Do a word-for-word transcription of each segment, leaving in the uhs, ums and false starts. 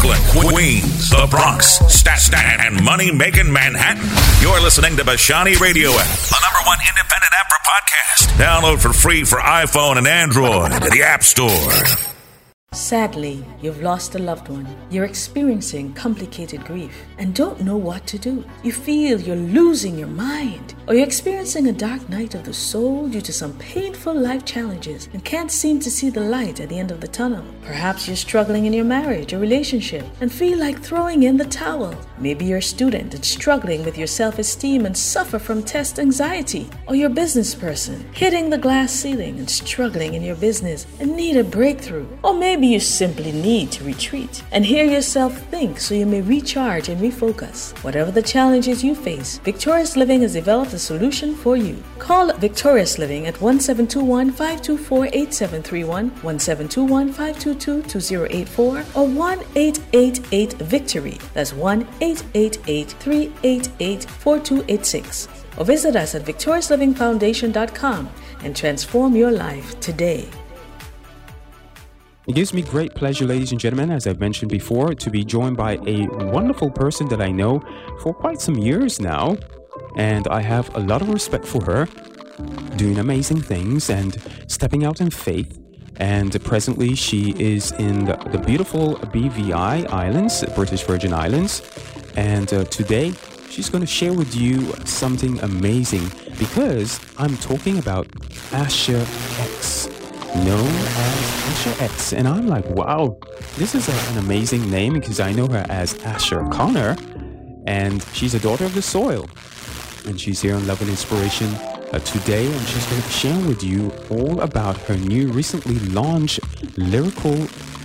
Brooklyn, Queens, the Bronx, Staten, and money-making Manhattan. You're listening to Bashani Radio App, the number one independent app for podcasts. Download for free for iPhone and Android in the App Store. Sadly, you've lost a loved one. You're experiencing complicated grief and don't know what to do. You feel you're losing your mind, or you're experiencing a dark night of the soul due to some painful life challenges and can't seem to see the light at the end of the tunnel. Perhaps you're struggling in your marriage or relationship and feel like throwing in the towel. Maybe you're a student and struggling with your self-esteem and suffer from test anxiety, or you're a business person hitting the glass ceiling and struggling in your business and need a breakthrough, or maybe you simply need to retreat and hear yourself think so you may recharge and refocus. Whatever the challenges you face, Victorious Living has developed a solution for you. Call Victorious Living at one seven two one, five two four, eight seven three one, one seven two one, five two two, two zero eight four, or one eight eight eight VICTORY. That's one eight eight eight, three eight eight, four two eight six. Or visit us at victorious living foundation dot com and transform your life today. It gives me great pleasure, ladies and gentlemen, as I've mentioned before, to be joined by a wonderful person that I know for quite some years now. And I have a lot of respect for her, doing amazing things and stepping out in faith. And presently she is in the, the beautiful B V I Islands, British Virgin Islands. And uh, today she's going to share with you something amazing, because I'm talking about Asher X, known as Asher X. And I'm like, wow, this is a, an amazing name, because I know her as Asher Connor, and she's a daughter of the soil. And she's here on Love and Inspiration uh, today, and she's going to be sharing with you all about her new, recently launched lyrical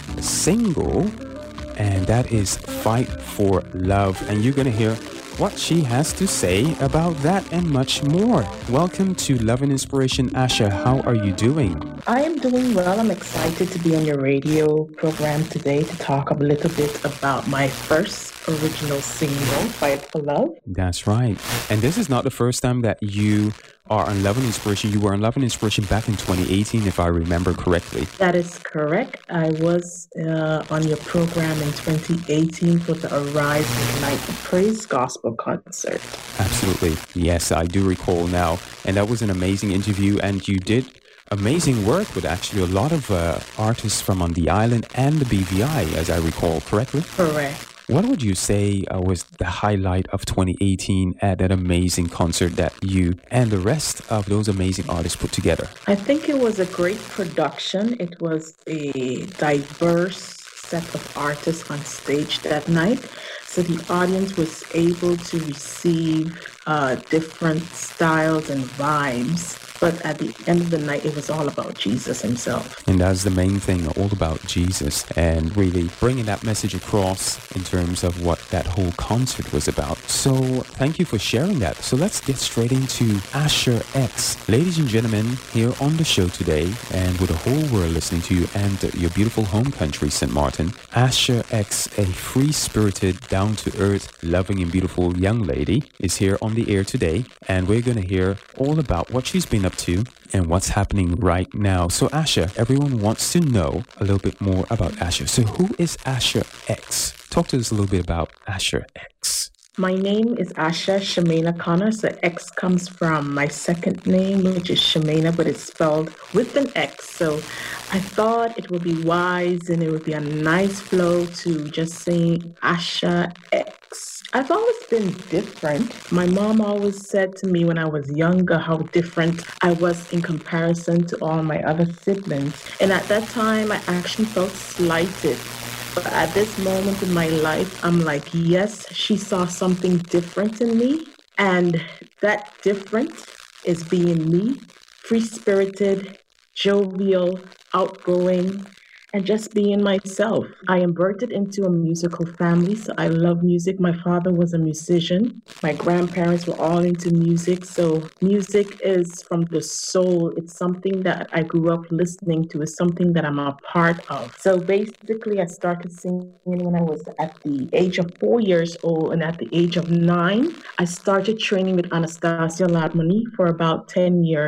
single, and that is Fight for Love. And you're going to hear what she has to say about that and much more. Welcome to Love and Inspiration, Asher. How are you doing? I am doing well. I'm excited to be on your radio program today to talk a little bit about my first original single, Fight for Love. That's right. And this is not the first time that you are on Love and Inspiration. You were on Love and Inspiration back in twenty eighteen, if I remember correctly. That is correct. I was uh, on your program in twenty eighteen for the Arise Ignite the Praise Gospel concert. Absolutely. Yes, I do recall now. And that was an amazing interview. And you did amazing work with actually a lot of uh, artists from on the island and the B V I, as I recall correctly. Correct. What would you say uh, was the highlight of twenty eighteen at that amazing concert that you and the rest of those amazing artists put together? I think it was a great production. It was a diverse set of artists on stage that night. So the audience was able to receive uh, different styles and vibes. But at the end of the night, it was all about Jesus himself. And that's the main thing, all about Jesus, and really bringing that message across in terms of what that whole concert was about. So thank you for sharing that. So let's get straight into Asher X. Ladies and gentlemen, here on the show today, and with the whole world listening to you and your beautiful home country, Saint Martin, Asher X, a free-spirited, down-to-earth, loving and beautiful young lady, is here on the air today. And we're going to hear all about what she's been up to and what's happening right now. So Asher, everyone wants to know a little bit more about Asher. So who is Asher X? Talk to us a little bit about Asher X. My name is Asher Shemana Connor. So X comes from my second name, which is Shemana, but it's spelled with an X. So I thought it would be wise and it would be a nice flow to just sing Asher X. I've always been different. My mom always said to me when I was younger how different I was in comparison to all my other siblings. And at that time, I actually felt slighted. But at this moment in my life, I'm like, yes, she saw something different in me. And that different is being me, free-spirited, jovial, outgoing, and just being myself. I am birthed into a musical family, so I love music. My father was a musician. My grandparents were all into music, so music is from the soul. It's something that I grew up listening to. It's something that I'm a part of. So basically, I started singing when I was at the age of four years old, and at the age of nine, I started training with Anastasia Ladmani for about ten years.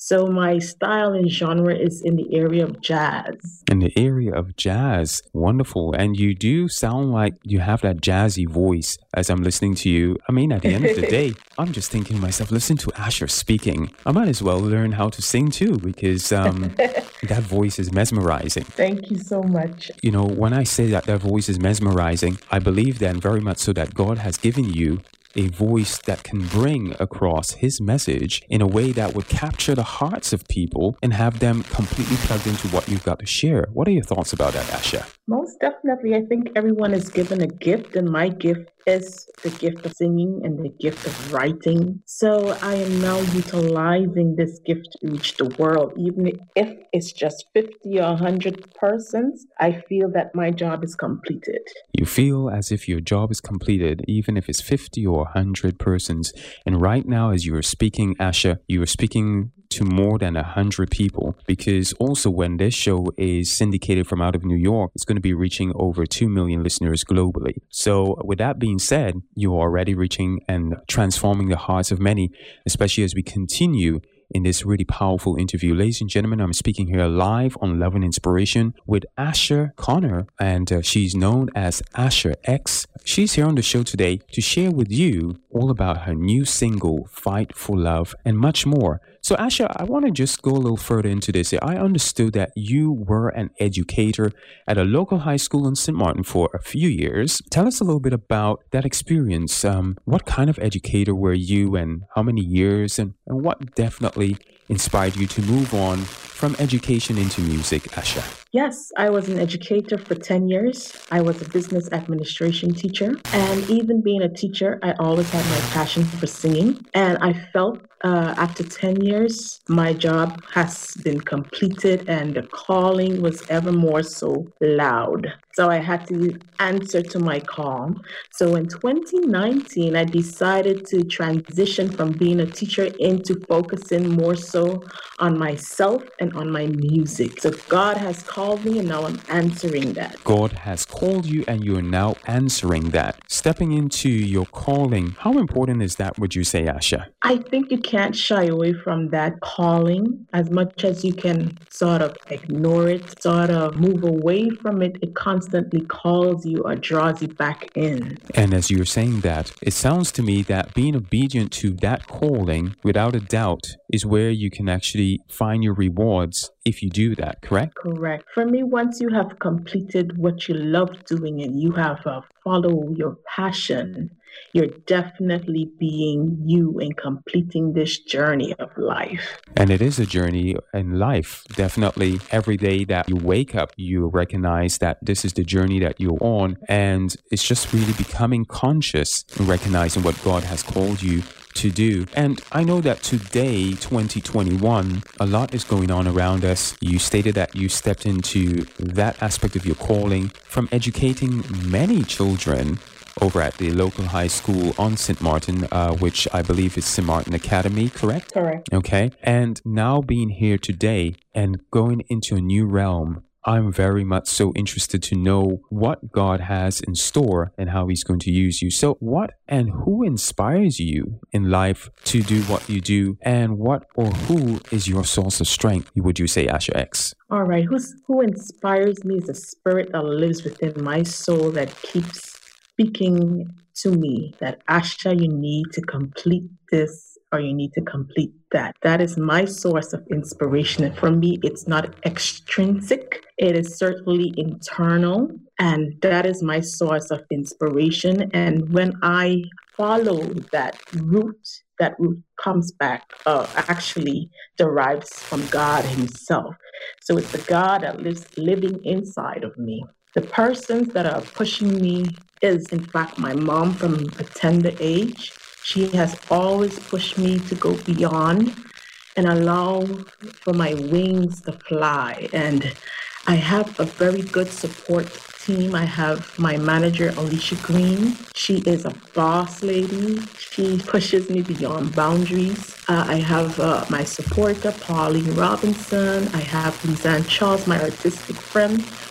So my style and genre is in the area of jazz. In the area of jazz. Wonderful. And you do sound like you have that jazzy voice as I'm listening to you. I mean, at the end of the day, I'm just thinking to myself, listen to Asher speaking. I might as well learn how to sing too, because um, that voice is mesmerizing. Thank you so much. You know, when I say that that voice is mesmerizing, I believe then very much so that God has given you a voice that can bring across his message in a way that would capture the hearts of people and have them completely plugged into what you've got to share. What are your thoughts about that, Asha? Most definitely. I think everyone is given a gift, and my gift is the gift of singing and the gift of writing. So I am now utilizing this gift to reach the world. Even if it's just fifty or one hundred persons, I feel that my job is completed. You feel as if your job is completed, even if it's fifty or one hundred persons. And right now, as you are speaking, Asha, you are speaking to more than one hundred people, because also when this show is syndicated from out of New York, it's going to be reaching over two million listeners globally. So with that being said, you're already reaching and transforming the hearts of many, especially as we continue in this really powerful interview. Ladies and gentlemen, I'm speaking here live on Love and Inspiration with Asha Connor, and uh, she's known as Asha X. She's here on the show today to share with you all about her new single, Fight for Love, and much more. So Asha, I want to just go a little further into this. I understood that you were an educator at a local high school in Saint Martin for a few years. Tell us a little bit about that experience. Um, what kind of educator were you, and how many years, and, and what definitely inspired you to move on from education into music, Asha? Yes, I was an educator for ten years. I was a business administration teacher. And even being a teacher, I always had my passion for singing. And I felt uh, after ten years, my job has been completed and the calling was ever more so loud. So I had to answer to my call. So in twenty nineteen, I decided to transition from being a teacher into focusing more so on myself and on my music. So God has called me and now I'm answering that. God has called you and you're now answering that. Stepping into your calling, how important is that, would you say, Asha? I think you can't shy away from that calling as much as you can sort of ignore it, sort of move away from it. It constantly calls you or draws you back in. And as you're saying that, it sounds to me that being obedient to that calling, without a doubt, is where you can actually find your rewards if you do that, correct? Correct. For me, once you have completed what you love doing and you have uh, follow your passion, you're definitely being you and completing this journey of life. And it is a journey in life. Definitely every day that you wake up, you recognize that this is the journey that you're on. And it's just really becoming conscious and recognizing what God has called you to do. And I know that today, twenty twenty-one, a lot is going on around us. You stated that you stepped into that aspect of your calling from educating many children over at the local high school on Saint Martin, uh, which I believe is Saint Martin Academy, correct? Correct. Okay. And now being here today and going into a new realm, I'm very much so interested to know what God has in store and how he's going to use you. So what and who inspires you in life to do what you do, and what or who is your source of strength, would you say, Asha X? All right. Who's, who inspires me is the spirit that lives within my soul that keeps speaking to me that, Asha, you need to complete this or you need to complete that. That is my source of inspiration. And for me, it's not extrinsic. It is certainly internal. And that is my source of inspiration. And when I follow that route, that route comes back, uh, actually derives from God himself. So it's the God that lives living inside of me. The persons that are pushing me is, in fact, my mom from a tender age. She has always pushed me to go beyond and allow for my wings to fly. And I have a very good support team. I have my manager, Alicia Green. She is a boss lady. She pushes me beyond boundaries. Uh, I have uh, my supporter, Pauline Robinson. I have Lizanne Charles, my artistic friend,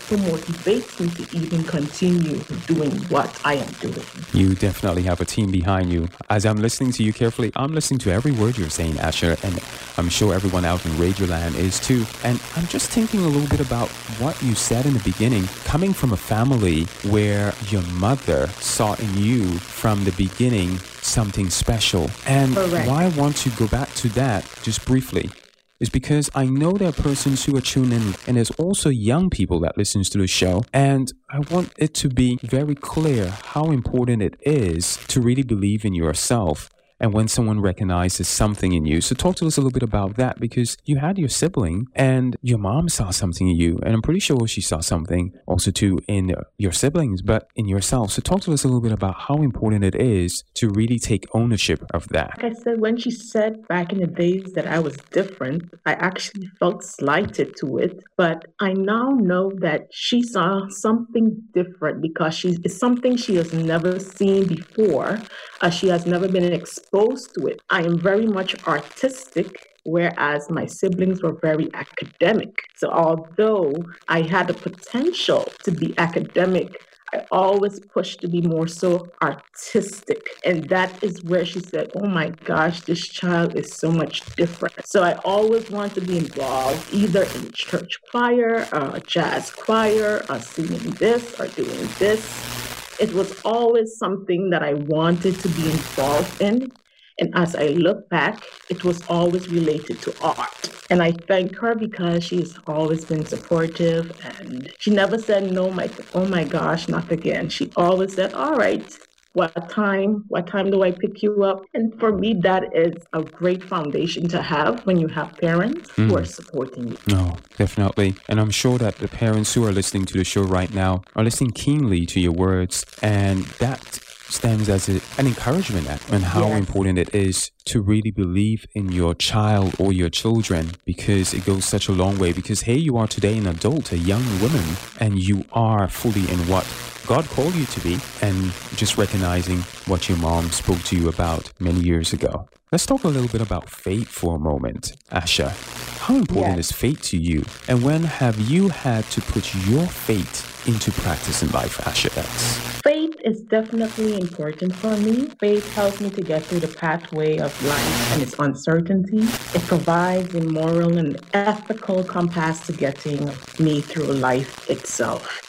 who motivates me to even continue doing what I am doing. You definitely have a team behind you. As I'm listening to you carefully, I'm listening to every word you're saying, Asha, and I'm sure everyone out in Radioland is too. And I'm just thinking a little bit about what you said in the beginning, coming from a family where your mother saw in you from the beginning something special. And Correct. why I want to go back to that just briefly is because I know there are persons who are tuned in, and there's also young people that listens to the show, and I want it to be very clear how important it is to really believe in yourself and when someone recognizes something in you. So talk to us a little bit about that, because you had your sibling and your mom saw something in you, and I'm pretty sure she saw something also too in your siblings, but in yourself. So talk to us a little bit about how important it is to really take ownership of that. Like I said, when she said back in the days that I was different, I actually felt slighted to it. But I now know that she saw something different because she, it's something she has never seen before. Uh, she has never been exposed to it. I am very much artistic, whereas my siblings were very academic. So although I had the potential to be academic, I always pushed to be more so artistic. And that is where she said, oh my gosh, this child is so much different. So I always want to be involved either in church choir, uh, jazz choir, or singing this or doing this. It was always something that I wanted to be involved in. And as I look back, it was always related to art. And I thank her because she's always been supportive, and she never said, no, my, oh my gosh, not again. She always said, all right, what time, what time do I pick you up? And for me, that is a great foundation to have when you have parents mm. who are supporting you. No, definitely. And I'm sure that the parents who are listening to the show right now are listening keenly to your words, and that stands as a, an encouragement and how yes. important it is to really believe in your child or your children, because it goes such a long way. Because here you are today, an adult, a young woman, and you are fully in what God called you to be, and just recognizing what your mom spoke to you about many years ago. Let's talk a little bit about faith for a moment, Asha. How important yes. is faith to you? And when have you had to put your faith into practice in life, Asha X? Faith is definitely important for me. Faith helps me to get through the pathway of life and its uncertainty. It provides a moral and ethical compass to getting me through life itself.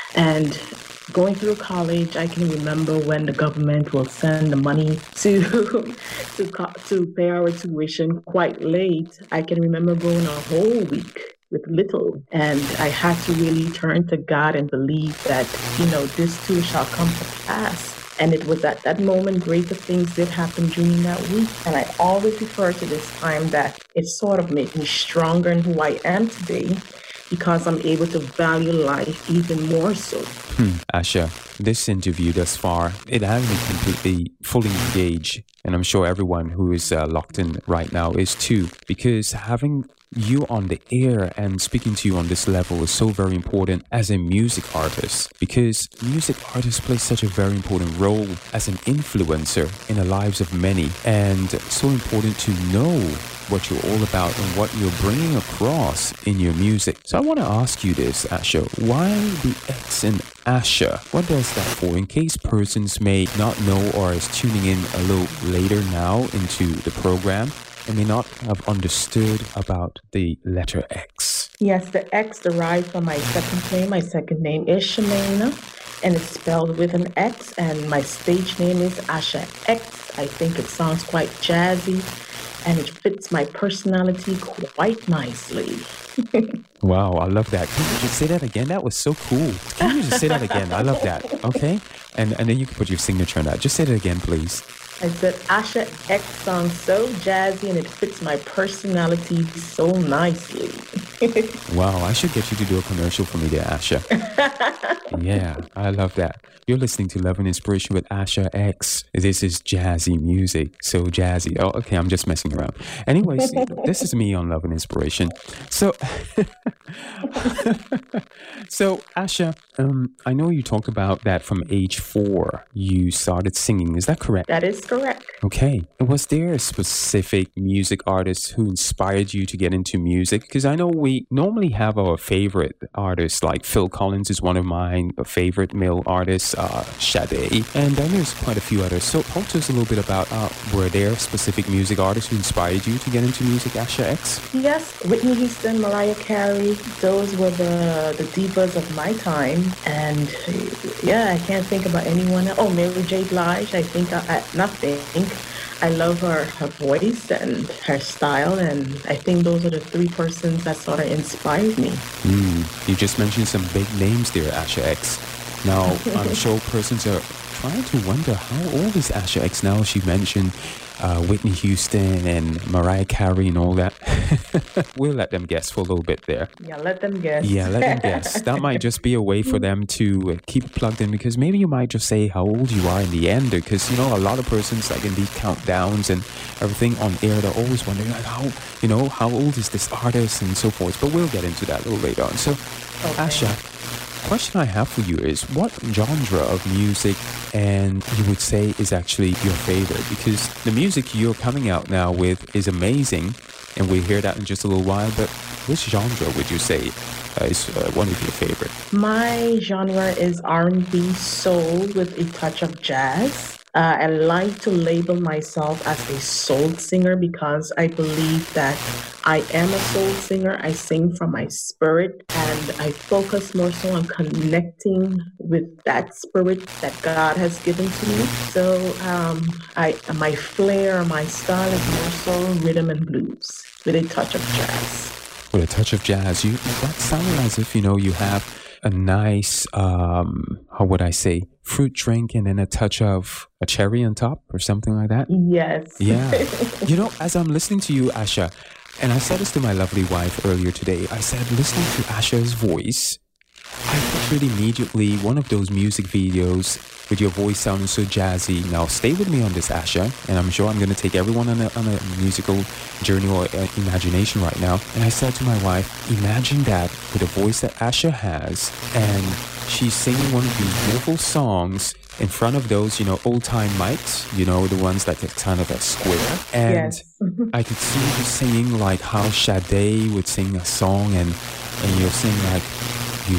And going through college, I can remember when the government will send the money to to to pay our tuition quite late. I can remember going a whole week with little, and I had to really turn to God and believe that, you know, this too shall come to pass. And it was at that moment greater things did happen during that week. And I always refer to this time that it sort of made me stronger in who I am today, because I'm able to value life even more so. Hmm. Asha, this interview thus far, it has me completely fully engaged. And I'm sure everyone who is uh, locked in right now is too, because having you on the air and speaking to you on this level is so very important as a music artist, because music artists play such a very important role as an influencer in the lives of many, and so important to know what you're all about and what you're bringing across in your music. So I want to ask you this, Asha. Why the X in Asha? What does that for? In case persons may not know or is tuning in a little later now into the program and may not have understood about the letter X. Yes, the X derived from my second name. My second name is Shemaina, and it's spelled with an X, and my stage name is Asha X. I think it sounds quite jazzy, and it fits my personality quite nicely. Wow, I love that. Can you just say that again? That was so cool. Can you just say that again? I love that. Okay? And and then you can put your signature on that. Just say that again, please. I said Asha X sounds so jazzy and it fits my personality so nicely. Wow, I should get you to do a commercial for me there, Asha. Yeah, I love that. You're listening to Love and Inspiration with Asha X. This is jazzy music. So jazzy. Oh, okay, I'm just messing around. Anyways, this is me on Love and Inspiration. So, so Asha, um, I know you talked about that from age four you started singing. Is that correct? That is correct. Okay. And was there a specific music artist who inspired you to get into music? Because I know we normally have our favorite artists, like Phil Collins is one of mine, a favorite male artists, uh, Sade, and then there's quite a few others. So talk to us a little bit about, uh, were there specific music artists who inspired you to get into music, Asha X? Yes, Whitney Houston, Mariah Carey, those were the, the divas of my time. And yeah, I can't think about anyone else. Oh, Mary J. Blige, I think, I, I, not think, I love her, her voice and her style, and I think those are the three persons that sort of inspired me. Mm, you just mentioned some big names there, Asha X. Now, I'm sure persons are trying to wonder, how old is Asha X now? She mentioned uh, Whitney Houston and Mariah Carey and all that. We'll let them guess for a little bit there. Yeah, let them guess. Yeah, let them guess. That might just be a way for them to uh, keep plugged in, because maybe you might just say how old you are in the end, because, you know, a lot of persons, like in these countdowns and everything on air, they're always wondering, like, how, you know, how old is this artist and so forth. But we'll get into that a little later on. So, okay. Asha, question I have for you is, what genre of music and you would say is actually your favorite? Because the music you're coming out now with is amazing, and we'll hear that in just a little while, but which genre would you say uh, is uh, one of your favorite? My genre is R and B soul with a touch of jazz. Uh, I like to label myself as a soul singer because I believe that I am a soul singer. I sing from my spirit, and I focus more so on connecting with that spirit that God has given to me. So um, I, my flair, my style is more so rhythm and blues with a touch of jazz. With a touch of jazz, you that sounds as if, you know, you have a nice, um, how would I say, fruit drink and then a touch of a cherry on top or something like that? Yes. Yeah. You know, as I'm listening to you, Asha, and I said this to my lovely wife earlier today, I said, listening to Asha's voice, I pictured immediately one of those music videos with your voice sounding so jazzy. Now, stay with me on this, Asha, and I'm sure I'm going to take everyone on a, on a musical journey or uh, imagination right now. And I said to my wife, imagine that with the voice that Asha has, and she's singing one of these beautiful songs in front of those, you know, old-time mics, you know, the ones that are kind of a square. And yes. I could see you singing like how Sade would sing a song, and, and you're singing like, you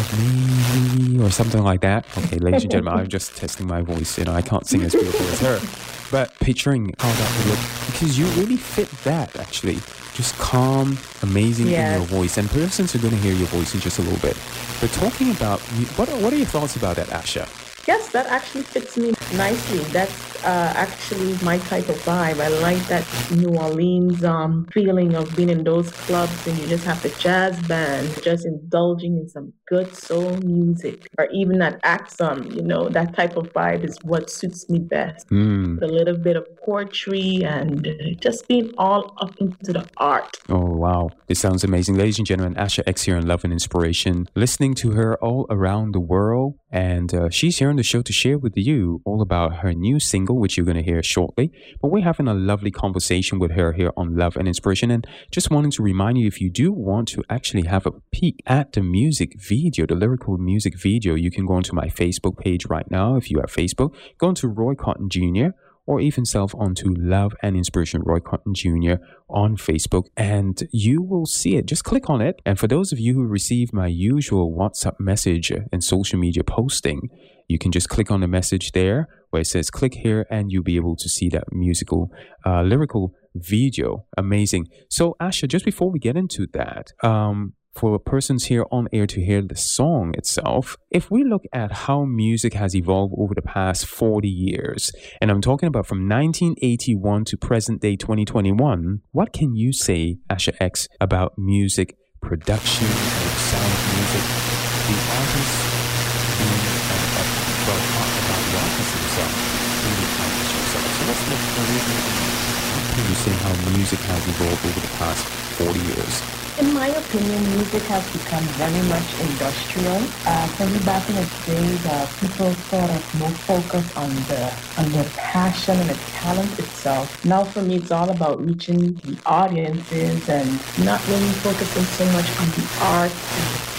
love me, or something like that. Okay, ladies and gentlemen, I'm just testing my voice. You know, I can't sing as beautiful as her. But picturing how that would look, because you really fit that, actually. Just calm, amazing yes. in your voice. And persons are going to hear your voice in just a little bit. But talking about, what are, what are your thoughts about that, Asha? Yes, that actually fits me nicely. That's uh, actually my type of vibe. I like that New Orleans um, feeling of being in those clubs and you just have the jazz band just indulging in some good soul music, or even that Axum, you know, that type of vibe is what suits me best. Mm. A little bit of poetry and just being all up into the art. Oh, wow. This sounds amazing. Ladies and gentlemen, Asha X here on Love and Inspiration, listening to her all around the world. And uh, she's here on the show to share with you all about her new single, which you're going to hear shortly. But we're having a lovely conversation with her here on Love and Inspiration. And just wanted to remind you, if you do want to actually have a peek at the music video, the lyrical music video, you can go onto my Facebook page right now. If you have Facebook, go onto Roy Cotton Junior, or even self onto Love and Inspiration Roy Cotton Junior on Facebook, and you will see it. Just click on it. And for those of you who receive my usual WhatsApp message and social media posting, you can just click on the message there where it says click here, and you'll be able to see that musical, uh, lyrical video. Amazing. So Asha, just before we get into that, um, for persons here on air to hear the song itself, if we look at how music has evolved over the past forty years, and I'm talking about from nineteen eighty-one to present day twenty twenty-one, what can you say, Asha X, about music production, the sound of music, the artists, the, uh, uh, well, talk about the artist himself, and the artist himself. So let's look a little bit. How can you say how music has evolved over the past forty years? In my opinion, music has become very much industrial. Uh, for me, back in the days, uh, people sort of more focused on the on their passion and the talent itself. Now, for me, it's all about reaching the audiences and not really focusing so much on the art and the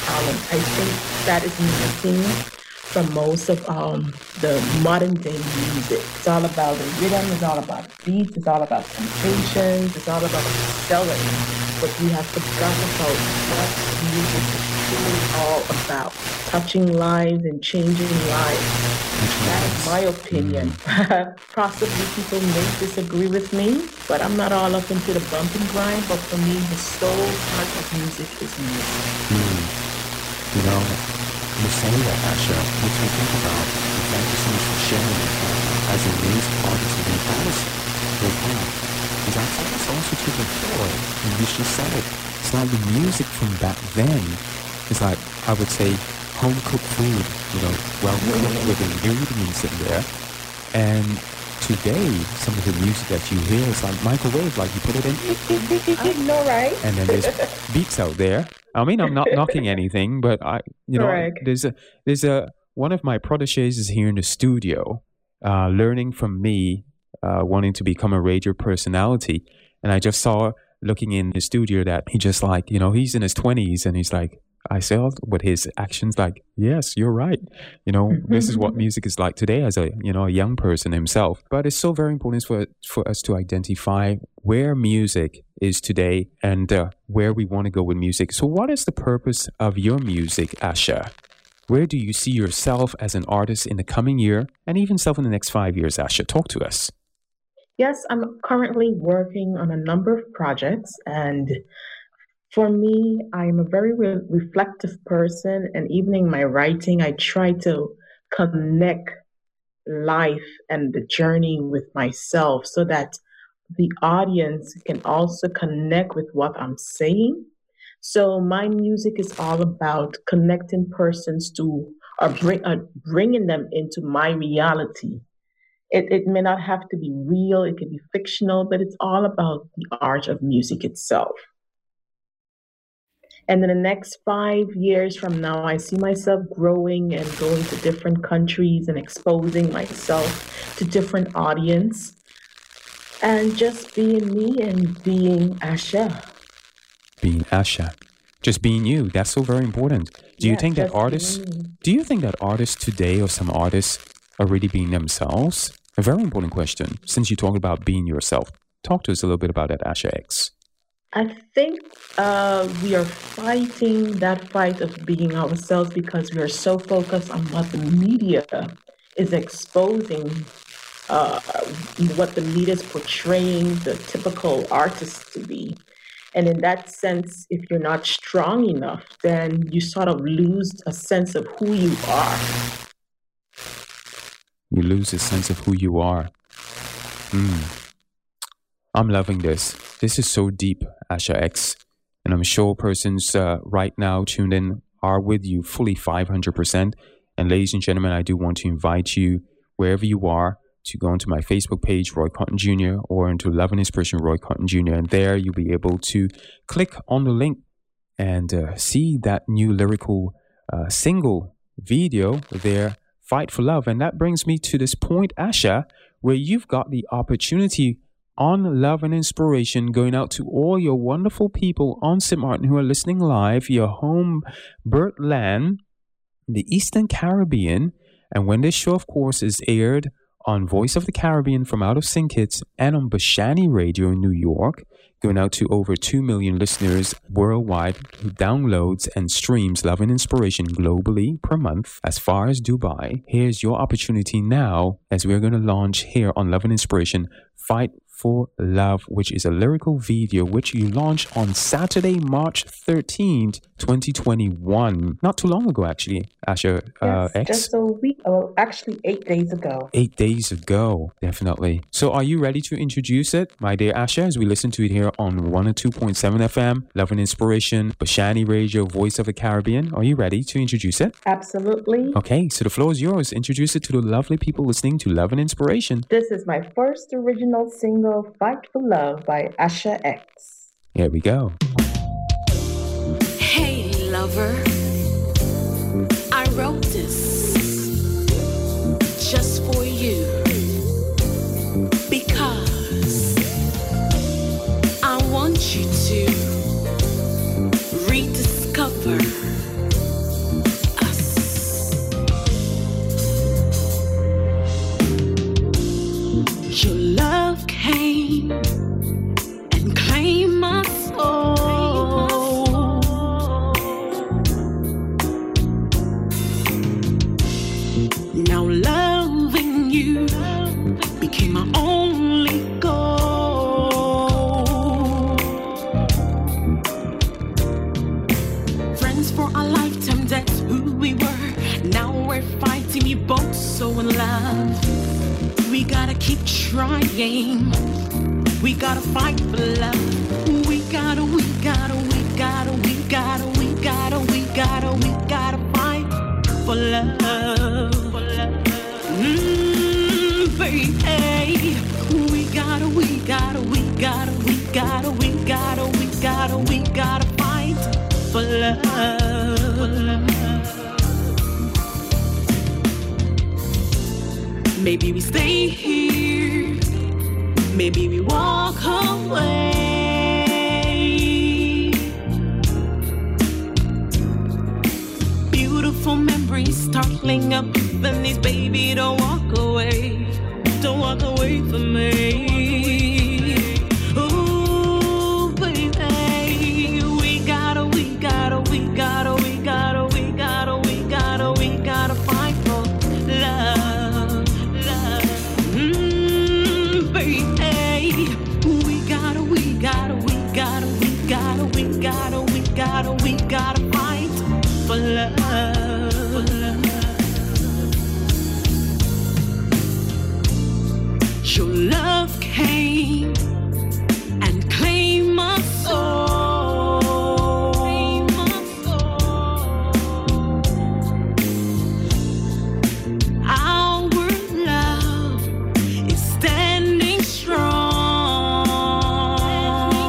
talent. I think that is missing from most of um, the modern day music. It's all about the rhythm, it's all about beats, it's all about sensations, it's all about selling. But we have forgotten about what music is truly all about. Touching lives and changing lives. That is my opinion. Mm. Possibly people may disagree with me, but I'm not all up into the bump and grind. But for me, the soul part of music is music. Mm. You know, you say that, Asha, makes me think about, thank you so much for sharing it, uh, as a music artist and an artist with that. Because I think it's also to the fore, and you just said it, it's like the music from back then, it's like, I would say, home-cooked food, you know, well-cooked with ingredients in there. And today, some of the music that you hear is like microwave, like you put it in. I know, right? And then there's beats out there. I mean, I'm not knocking anything, but I, you know, Correct. there's a, there's a, one of my proteges is here in the studio, uh, learning from me, uh, wanting to become a radio personality. And I just saw looking in the studio that he just like, you know, he's in his twenties and he's like, I saw with his actions like, yes, you're right. You know, this is what music is like today as a, you know, a young person himself. But it's so very important for for us to identify where music is today and uh, where we want to go with music. So what is the purpose of your music, Asha? Where do you see yourself as an artist in the coming year and even self in the next five years, Asha? Talk to us. Yes, I'm currently working on a number of projects, and for me, I'm a very re- reflective person, and even in my writing, I try to connect life and the journey with myself so that the audience can also connect with what I'm saying. So my music is all about connecting persons to, or bring, uh, bringing them into my reality. It, it may not have to be real, it can be fictional, but it's all about the art of music itself. And in the next five years from now, I see myself growing and going to different countries and exposing myself to different audience and just being me and being Asha. Being Asha. Just being you. That's so very important. Do you Yes, think that just artists, being me. do you think that artists today or some artists are really being themselves? A very important question. Since you talked about being yourself, talk to us a little bit about that, Asha X. I think uh, we are fighting that fight of being ourselves because we are so focused on what the media is exposing, uh, what the media is portraying the typical artist to be. And in that sense, if you're not strong enough, then you sort of lose a sense of who you are. You lose a sense of who you are. Mm. I'm loving this. This is so deep, Asha X. And I'm sure persons uh, right now tuned in are with you fully five hundred percent. And ladies and gentlemen, I do want to invite you, wherever you are, to go onto my Facebook page, Roy Cotton Junior, or into Love and Inspiration, Roy Cotton Junior And there you'll be able to click on the link and uh, see that new lyrical uh, single video there, Fight for Love. And that brings me to this point, Asha, where you've got the opportunity on Love and Inspiration, going out to all your wonderful people on Saint Martin who are listening live, your home birth land, the Eastern Caribbean. And when this show, of course, is aired on Voice of the Caribbean from out of Saint Kitts and on Bashani Radio in New York, going out to over two million listeners worldwide who downloads and streams Love and Inspiration globally per month as far as Dubai. Here's your opportunity now as we're going to launch here on Love and Inspiration, Fight for Love, which is a lyrical video which you launched on Saturday, March thirteenth, twenty twenty-one. Not too long ago, actually, Asha uh, Yes, X. just a week, well, actually eight days ago. Eight days ago, definitely. So are you ready to introduce it, my dear Asha, as we listen to it here on one oh two point seven F M, Love and Inspiration, Bashani Radio, Voice of the Caribbean? Are you ready to introduce it? Absolutely. Okay, so the floor is yours. Introduce it to the lovely people listening to Love and Inspiration. This is my first original single, Fight for Love by Asha X. Here we go. Hey, lover, I wrote this just for you because I want you to rediscover in love. We gotta keep trying. We gotta fight for love. We gotta, we gotta, we gotta, we gotta, we gotta, we gotta, we gotta fight for love. For love. Mm, baby. We gotta, we gotta, we gotta, we gotta, we gotta, we gotta, we gotta fight for love. For love. Maybe we stay here. Maybe we walk away. Beautiful memories startling up. Then these baby, don't walk away. Don't walk away from me. Ooh, baby, we gotta, we gotta, we gotta, we gotta, we gotta, we gotta, we gotta fight for love, love. Mmm, baby, we gotta, we gotta, we gotta, we gotta, we gotta, we gotta, we gotta fight for love, for love. Your love came and claimed my soul. Claim my soul. Our love is standing strong.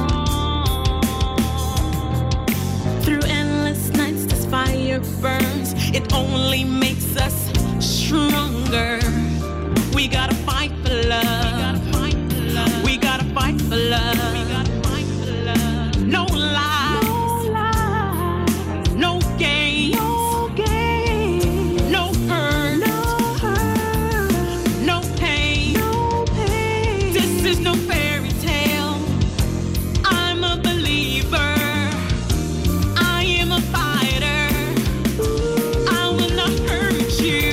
Through endless nights, this fire burns. It only makes us stronger. We gotta fight for love. We gotta fight for love. We gotta fight for love. No lies. No lies. No games. No games. No hurt. No hurt. No pain. No pain. This is no fairy tale. I'm a believer. I am a fighter. I will not hurt you.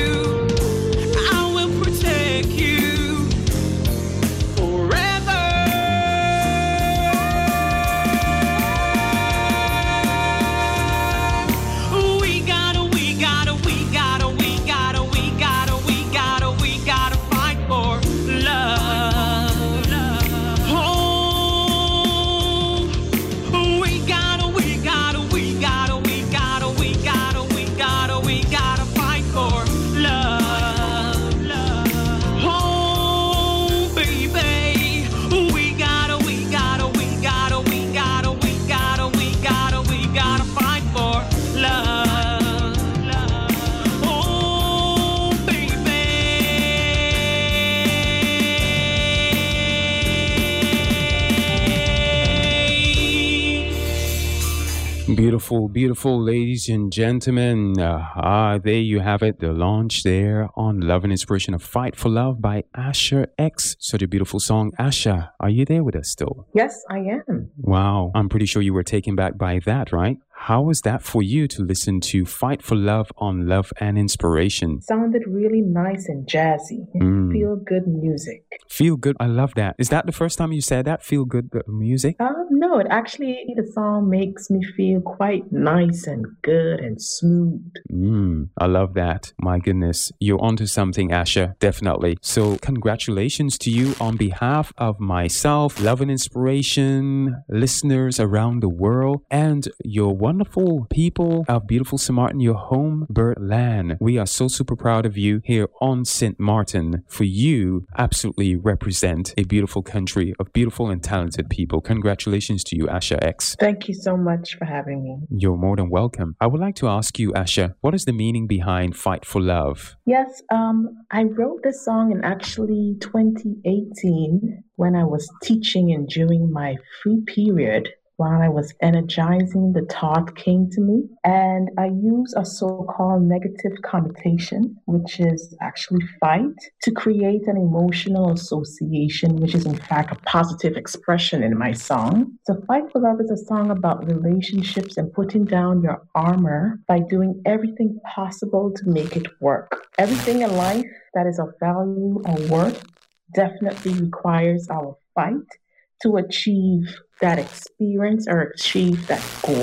Beautiful, beautiful ladies and gentlemen. Uh, ah, there you have it. The launch there on Love and Inspiration of Fight for Love by Asher X. Such a beautiful song. Asha, are you there with us still? Yes, I am. Wow. I'm pretty sure you were taken back by that, right? How was that for you to listen to Fight for Love on Love and Inspiration? Sounded really nice and jazzy. Mm. Feel good music. Feel good. I love that. Is that the first time you said that? Feel good music? Um, no, it actually, the song makes me feel quite nice and good and smooth. Mm, I love that. My goodness. You're onto something, Asha. Definitely. So congratulations to you on behalf of myself, Love and Inspiration, listeners around the world, and your wonderful people of beautiful Saint Martin, your home bird land. We are so super proud of you here on Saint Martin. For you absolutely represent a beautiful country of beautiful and talented people. Congratulations to you, Asha X. Thank you so much for having me. You're more than welcome. I would like to ask you, Asha, what is the meaning behind Fight for Love? Yes, um, I wrote this song in actually twenty eighteen when I was teaching and during my free period. While I was energizing, the thought came to me, and I use a so-called negative connotation, which is actually fight, to create an emotional association, which is in fact a positive expression in my song. So Fight for Love is a song about relationships and putting down your armor by doing everything possible to make it work. Everything in life that is of value or worth definitely requires our fight to achieve that experience or achieve that goal.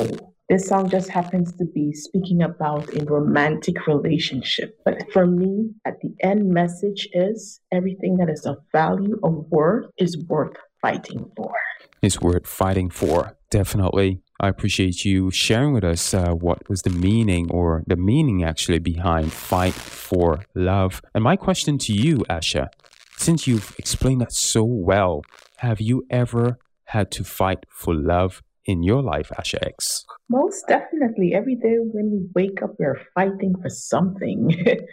This song just happens to be speaking about a romantic relationship. But for me, at the end message is everything that is of value or worth is worth fighting for. It's worth fighting for, definitely. I appreciate you sharing with us uh, what was the meaning or the meaning actually behind fight for love. And my question to you, Asha, since you've explained that so well, have you ever had to fight for love in your life, Asha X? Most definitely. Every day when we wake up, we're fighting for something.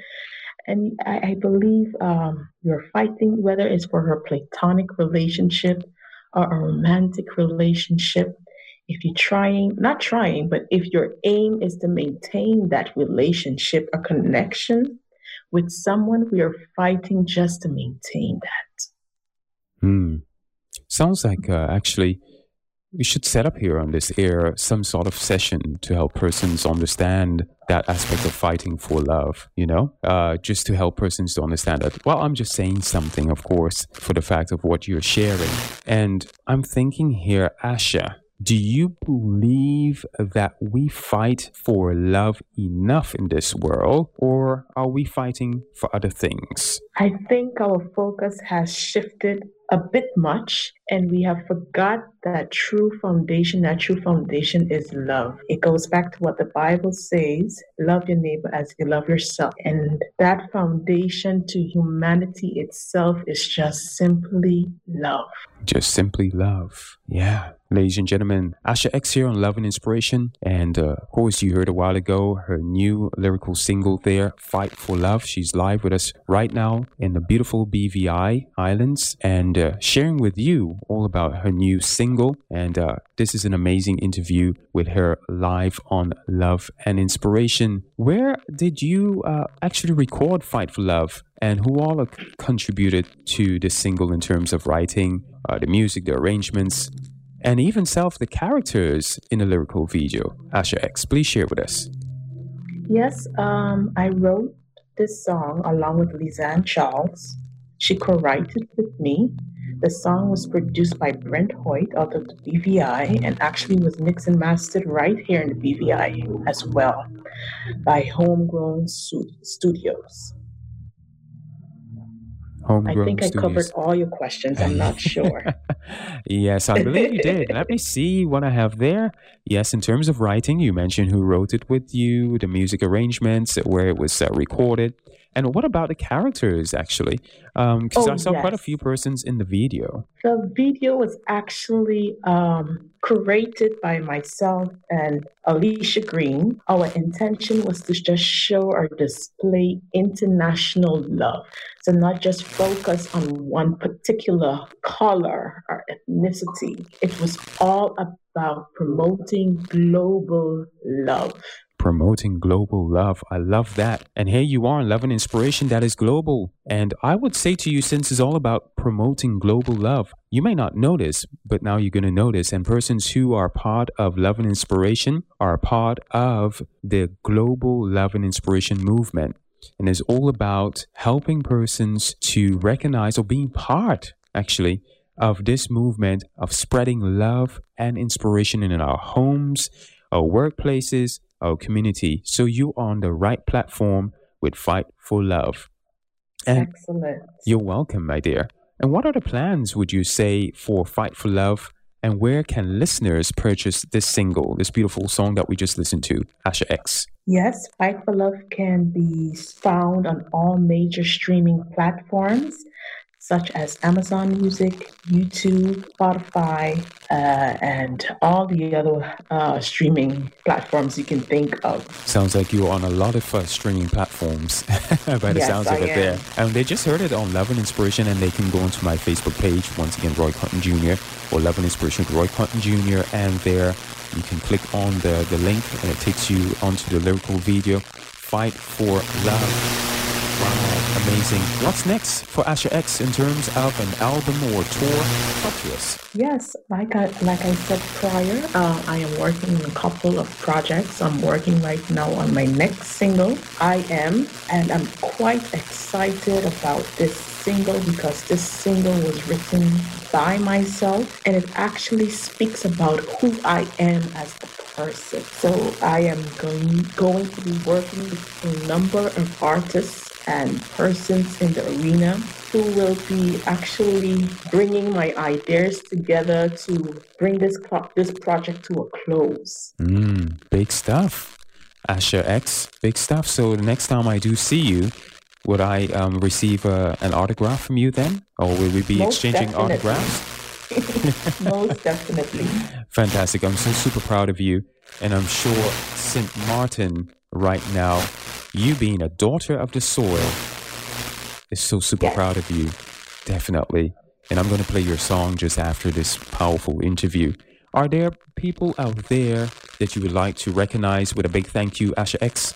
And I, I believe um, you're fighting, whether it's for her platonic relationship or a romantic relationship. If you're trying, not trying, but if your aim is to maintain that relationship or connection with someone, we are fighting just to maintain that. Hmm. Sounds like uh, actually we should set up here on this air some sort of session to help persons understand that aspect of fighting for love, you know, uh, just to help persons to understand that. Well, I'm just saying something, of course, for the fact of what you're sharing. And I'm thinking here, Asha, do you believe that we fight for love enough in this world, or are we fighting for other things? I think our focus has shifted a bit much, and we have forgot that true foundation, that true foundation is love. It goes back to what the Bible says, love your neighbor as you love yourself. And that foundation to humanity itself is just simply love. Just simply love. Yeah. Ladies and gentlemen, Asha X here on Love and Inspiration. And uh, of course, you heard a while ago her new lyrical single there, Fight for Love. She's live with us right now in the beautiful B V I Islands and uh, sharing with you all about her new single. And uh, this is an amazing interview with her live on Love and Inspiration. Where did you uh, actually record Fight for Love? And who all contributed to this single in terms of writing, uh, the music, the arrangements, and even self the characters in the lyrical video? Asha X, please share with us. Yes, um, I wrote this song along with Lisanne Charles. She co-wrote with me. The song was produced by Brent Hoyt out of the B V I and actually was mixed and mastered right here in the B V I as well by Homegrown Studios. Homegrown I think Studios. I covered all your questions. I'm not sure. Yes, I believe you did. Let me see what I have there. Yes, in terms of writing, you mentioned who wrote it with you, the music arrangements, where it was uh, recorded. And what about the characters, actually? Because um, oh, I saw yes. quite a few persons in the video. The video was actually um, curated by myself and Alicia Green. Our intention was to just show or display international love. So not just focus on one particular color or ethnicity. It was all about promoting global love. Promoting global love. I love that. And here you are, Love and Inspiration that is global. And I would say to you, since it's all about promoting global love, you may not notice, but now you're going to notice. And persons who are part of Love and Inspiration are part of the global Love and Inspiration movement. And it's all about helping persons to recognize or being part, actually, of this movement of spreading love and inspiration in our homes, our workplaces, our community. So you are on the right platform with Fight for Love. And excellent. You're welcome, my dear. And what are the plans, would you say, for Fight for Love? And where can listeners purchase this single, this beautiful song that we just listened to, Asha X? Yes, Fight for Love can be found on all major streaming platforms, such as Amazon Music, YouTube, Spotify, uh, and all the other uh, streaming platforms you can think of. Sounds like you're on a lot of uh, streaming platforms by the yes, sounds I of it am. there. And they just heard it on Love and Inspiration, and they can go onto my Facebook page, once again, Roy Cotton Junior, or Love and Inspiration with Roy Cotton Junior, and there you can click on the, the link, and it takes you onto the lyrical video, Fight for Love. Wow, amazing. What's next for Asha X in terms of an album or tour? Talk to us. Yes, like I like I said prior, uh, I am working on a couple of projects. I'm working right now on my next single, I Am, and I'm quite excited about this single because this single was written by myself, and it actually speaks about who I am as a person. So I am going, going to be working with a number of artists and persons in the arena who will be actually bringing my ideas together to bring this cl- this project to a close. Mm, big stuff. Asher X, big stuff. So the next time I do see you, would I um, receive uh, an autograph from you then? Or will we be Most exchanging definitely. autographs? Most definitely. Fantastic. I'm so super proud of you. And I'm sure Saint Martin right now, you being a daughter of the soil, is so super Yes. proud of you. Definitely. And I'm going to play your song just after this powerful interview. Are there people out there that you would like to recognize with a big thank you, Asher X?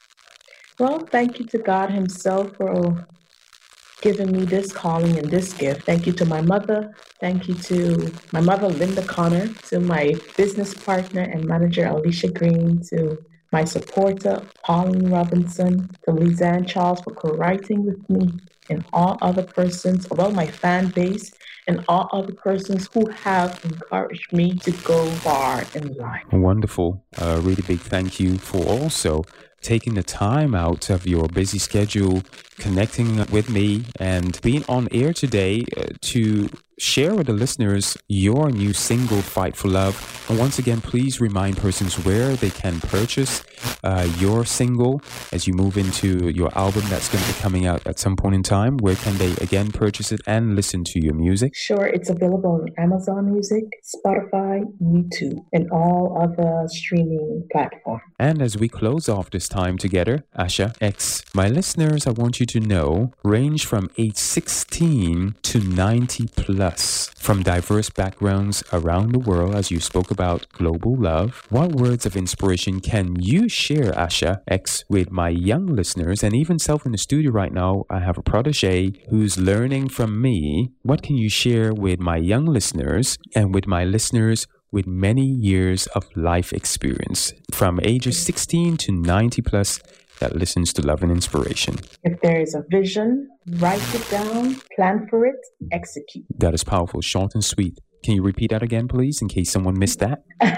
Well, thank you to God Himself for giving me this calling and this gift. Thank you to my mother. Thank you to my mother, Linda Connor, to my business partner and manager, Alicia Green, to my supporter, Pauline Robinson, to Lizanne Charles for co-writing with me, and all other persons, well, my fan base, and all other persons who have encouraged me to go far in life. Wonderful. A really big thank you for also taking the time out of your busy schedule, connecting with me, and being on air today uh, to share with the listeners your new single, Fight for Love. And once again, please remind persons where they can purchase uh, your single as you move into your album that's going to be coming out at some point in time. Where can they again purchase it and listen to your music? Sure, it's available on Amazon Music, Spotify, YouTube, and all other streaming platforms. And as we close off this time together, Asher X, my listeners, I want you to know, range from age sixteen to ninety plus, from diverse backgrounds around the world, as you spoke about global love. What words of inspiration can you share, Asher X, with my young listeners? And even self in the studio right now, I have a protege who's learning from me. What can you share with my young listeners and with my listeners with many years of life experience, from ages sixteen to ninety plus, that listens to Love and Inspiration? If there is a vision, write it down, plan for it, execute. That is powerful, short and sweet. Can you repeat that again, please, in case someone missed that?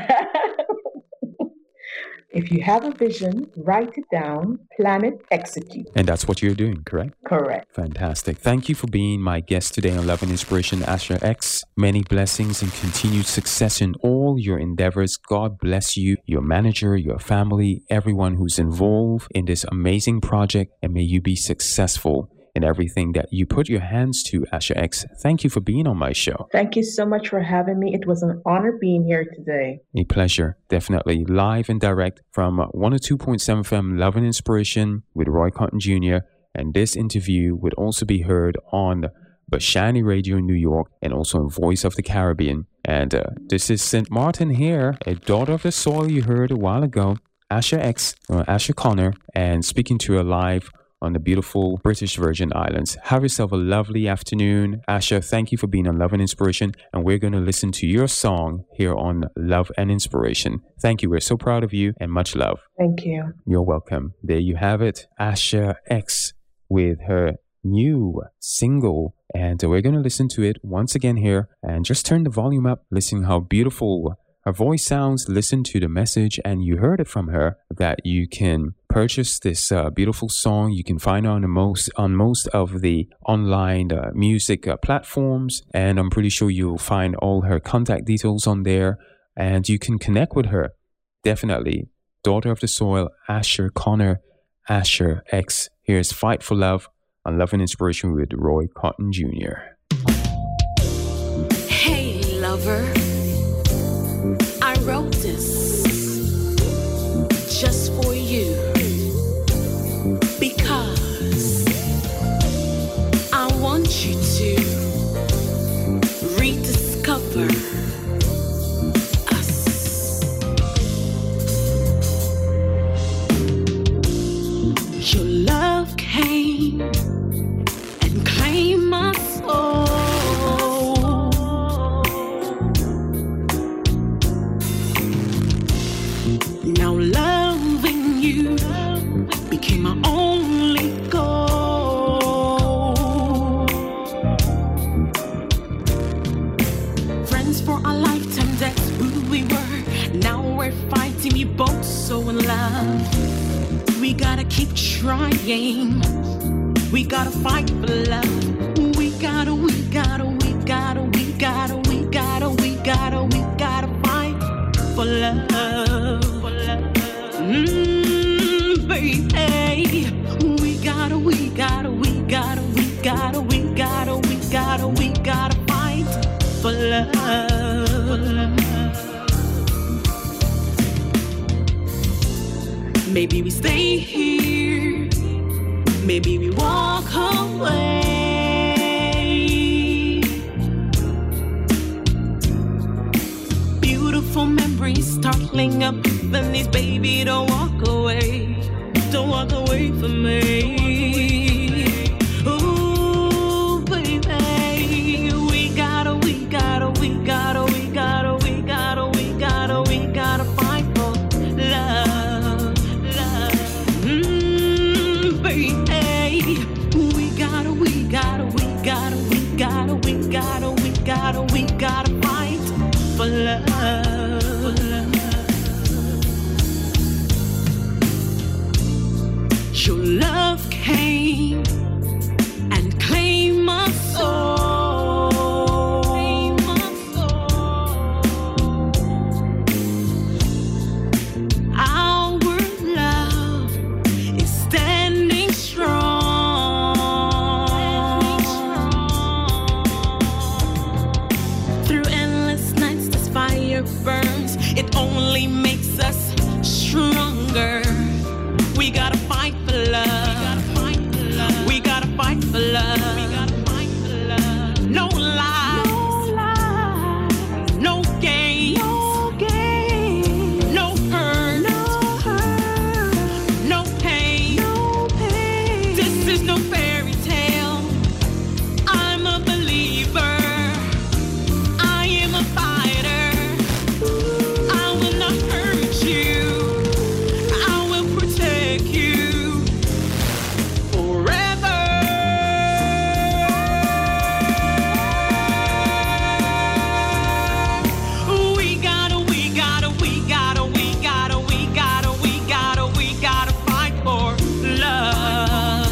If you have a vision, write it down, plan it, execute. And that's what you're doing, correct? Correct. Fantastic. Thank you for being my guest today on Love and Inspiration, Asher X. Many blessings and continued success in all your endeavors. God bless you, your manager, your family, everyone who's involved in this amazing project, and may you be successful in everything that you put your hands to, Asher X. Thank you for being on my show. Thank you so much for having me. It was an honor being here today. A pleasure, definitely. Live and direct from one oh two point seven F M Love and Inspiration with Roy Cotton Junior And this interview would also be heard on Bashani Radio in New York and also on Voice of the Caribbean. And uh, this is Saint Martin here, a daughter of the soil you heard a while ago, Asher X, or Asher Connor, and speaking to her live on the beautiful British Virgin Islands. Have yourself a lovely afternoon. Asher, thank you for being on Love and Inspiration, and we're going to listen to your song here on Love and Inspiration. Thank you. We're so proud of you, and much love. Thank you. You're welcome. There you have it. Asher X with her new single, and we're going to listen to it once again here, and just turn the volume up. Listen how beautiful her voice sounds. Listen to the message, and you heard it from her that you can purchase this uh, beautiful song. You can find her on the most on most of the online uh, music uh, platforms, and I'm pretty sure you'll find all her contact details on there, and you can connect with her. Definitely, daughter of the soil, Asher Connor, Asher X. Here's Fight for Love on Love and Inspiration with Roy Cotton Junior Hey, lover, I wrote this just for you because I want you to rediscover us. Your love came and claimed my soul. Now loving you became my only goal. trying. We gotta fight for love. We gotta, we gotta, we gotta, we gotta, we gotta, we gotta, we gotta fight for love. Mmm, baby. We gotta, we gotta, we gotta, we gotta, we gotta, we gotta, we gotta fight for love. Maybe we stay here. Maybe we walk away. Beautiful memories startling up. Then these baby, don't walk away. Don't walk away from me. Ooh, baby. We gotta, we gotta, we gotta, we gotta, we gotta, we gotta, we gotta fight for love. Love. Mmm, baby. We gotta, we gotta, we gotta, we gotta, we gotta, we gotta, we gotta fight for love. Your love came and claimed my soul. Claim my soul. Our love is standing strong. Through endless nights, this fire burns. It only makes us stronger. We gotta fight for love. We gotta fight for love. We gotta fight for love. No lies. No lies. No games. No games. No hurt. No hurt. No pain. No pain. This is no fairy tale. I'm a believer. I am a fighter. I will not hurt you. I will protect you forever. We gotta, we gotta, we gotta, we gotta, we gotta, we gotta, we gotta fight for love.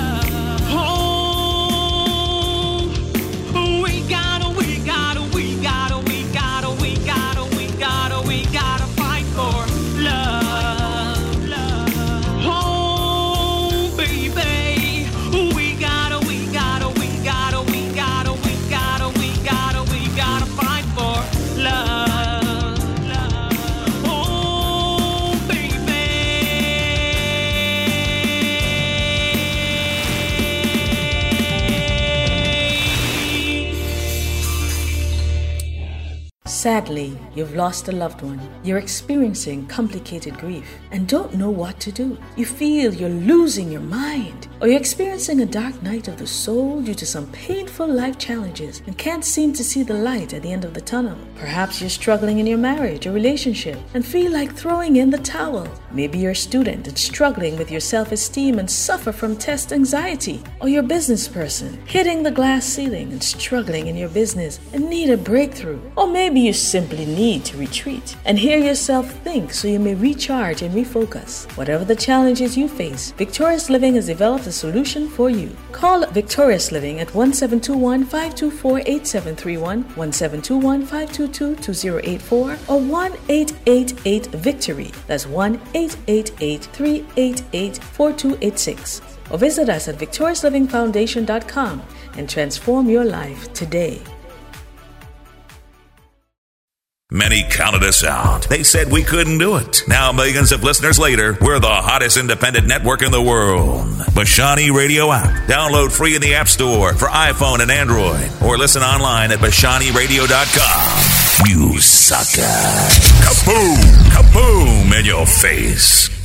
Oh, we gotta, we gotta, we gotta, we gotta, we gotta, we gotta, we gotta fight for love. Oh, baby. We gotta, we gotta, we gotta, we gotta, we gotta, we gotta, we gotta fight for love. Oh, baby. Sadly, you've lost a loved one. You're experiencing complicated grief and don't know what to do. You feel you're losing your mind, or you're experiencing a dark night of the soul due to some painful life challenges and can't seem to see the light at the end of the tunnel. Perhaps you're struggling in your marriage or relationship and feel like throwing in the towel. Maybe you're a student and struggling with your self-esteem and suffer from test anxiety, or you're a business person hitting the glass ceiling and struggling in your business and need a breakthrough, or maybe you simply need to retreat and hear yourself think so you may recharge and refocus. Whatever the challenges you face, Victorious Living has developed a solution for you. Call Victorious Living at one seven two one, five two four, eight seven three one, one seven two one, five two two, two zero eight four, or one eight eight eight VICTORY. That's one eight eight eight, three eight eight, four two eight six. Or visit us at victorious living foundation dot com and transform your life today. Many counted us out. They said we couldn't do it. Now, millions of listeners later, we're the hottest independent network in the world. Bashani Radio app. Download free in the App Store for iPhone and Android. Or listen online at bashani radio dot com. You sucker. Kaboom! Kaboom in your face.